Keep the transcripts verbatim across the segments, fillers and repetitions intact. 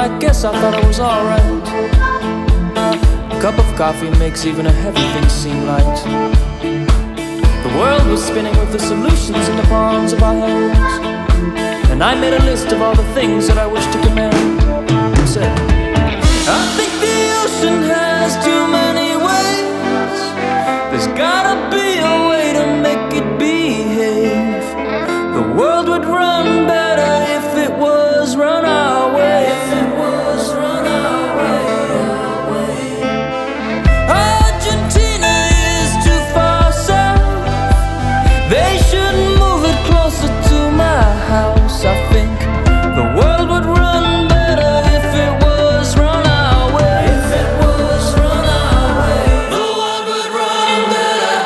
I guess I thought I was alright. A cup of coffee makes even a heavy thing seem light. The world was spinning with the solutions in the palms of our hands, and I made a list of all the things that I wish to command. I said, I think the ocean has too many waves. There's gotta be a way to make it behave. The world would run better if it was run our way. If it was run our way, our way. Argentina is too far south. They should move it closer to my house. I think the world would run better if it was run our way. If it was run our way, the world would run better.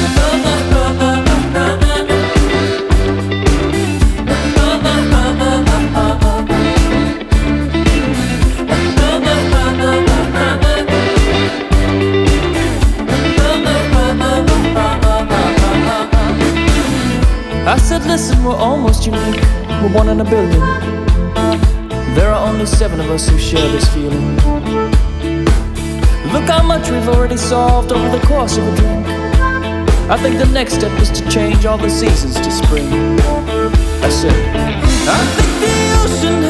I said, listen, we're almost unique. We're one in a billion. There are only seven of us who share this feeling. Look how much we've already solved over the course of a drink. I think the next step is to change all the seasons to spring. I said, I think the ocean